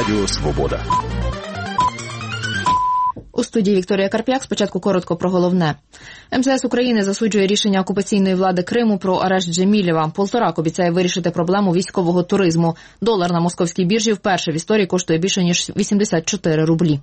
Радіо Свобода. У студії Вікторія Карп'як. Спочатку коротко про головне. МЗС України засуджує рішення окупаційної влади Криму про арешт Джемілєва. Полторак обіцяє вирішити проблему військового туризму. Долар на московській біржі вперше в історії коштує більше, ніж 84 рублі.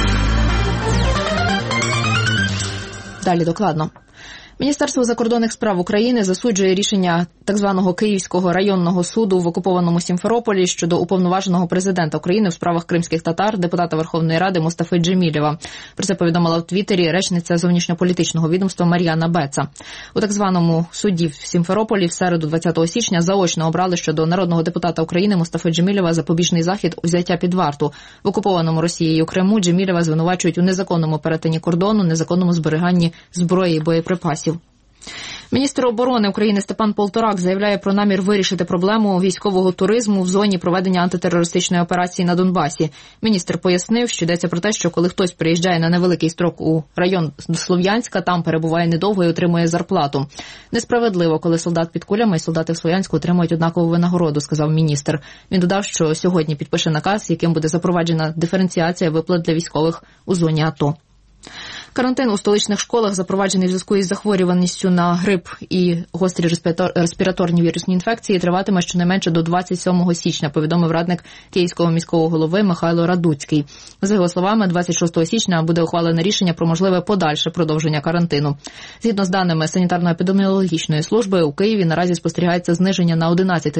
Далі докладно. Міністерство закордонних справ України засуджує рішення так званого Київського районного суду в окупованому Сімферополі щодо уповноваженого президента України в справах кримських татар, депутата Верховної Ради Мустафи Джемілєва. Про це повідомила в Твіттері речниця зовнішньополітичного відомства Мар'яна Беца. У так званому суді в Сімферополі в середу 20 січня заочно обрали щодо народного депутата України Мустафи Джемілєва запобіжний захід взяття під варту. В окупованому Росією Криму Джемілєва звинувачують у незаконному перетині кордону, незаконному зберіганні зброї і боєприпасів. Міністр оборони України Степан Полторак заявляє про намір вирішити проблему військового туризму в зоні проведення антитерористичної операції на Донбасі. Міністр пояснив, що йдеться про те, що коли хтось приїжджає на невеликий строк у район Слов'янська, там перебуває недовго і отримує зарплату. Несправедливо, коли солдат під кулями і солдати в Слов'янську отримують однакову винагороду, сказав міністр. Він додав, що сьогодні підпише наказ, яким буде запроваджена диференціація виплат для військових у зоні АТО. Карантин у столичних школах запроваджений в зв'язку із захворюваністю на грип і гострі респіраторні вірусні інфекції триватиме щонайменше до 27 січня, повідомив радник Київського міського голови Михайло Радуцький. За його словами, 26 січня буде ухвалене рішення про можливе подальше продовження карантину. Згідно з даними санітарно-епідеміологічної служби, у Києві наразі спостерігається зниження на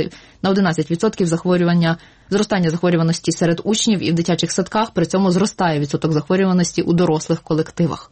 11% зростання захворюваності серед учнів і в дитячих садках, при цьому зростає відсоток захворюваності у дорослих колективах.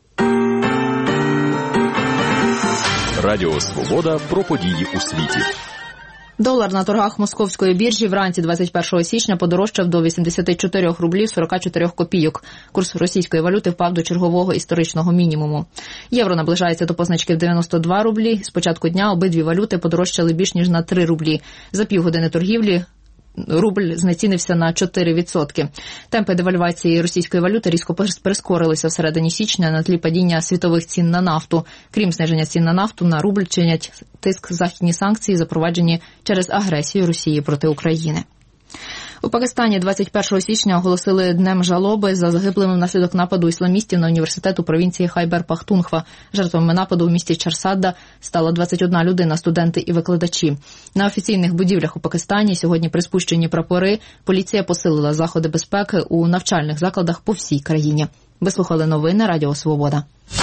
Радіо Свобода про події у світі. Долар на торгах московської біржі вранці 21 січня подорожчав до 84 рублів 44 копійок. Курс російської валюти впав до чергового історичного мінімуму. Євро наближається до позначки в 92 рублі. З початку дня обидві валюти подорожчали більш ніж на 3 рублі. За півгодини торгівлі рубль знецінився на 4%. Темпи девальвації російської валюти різко прискорилися всередині січня на тлі падіння світових цін на нафту. Крім зниження цін на нафту, на рубль чинять тиск західні санкції, запроваджені через агресію Росії проти України. У Пакистані 21 січня оголосили днем жалоби за загиблими внаслідок нападу ісламістів на університет у провінції Хайбер-Пахтунхва. Жертвами нападу в місті Чарсадда стала 21 людина, студенти і викладачі. На офіційних будівлях у Пакистані сьогодні приспущені прапори. Поліція посилила заходи безпеки у навчальних закладах по всій країні. Ви слухали новини Радіо Свобода.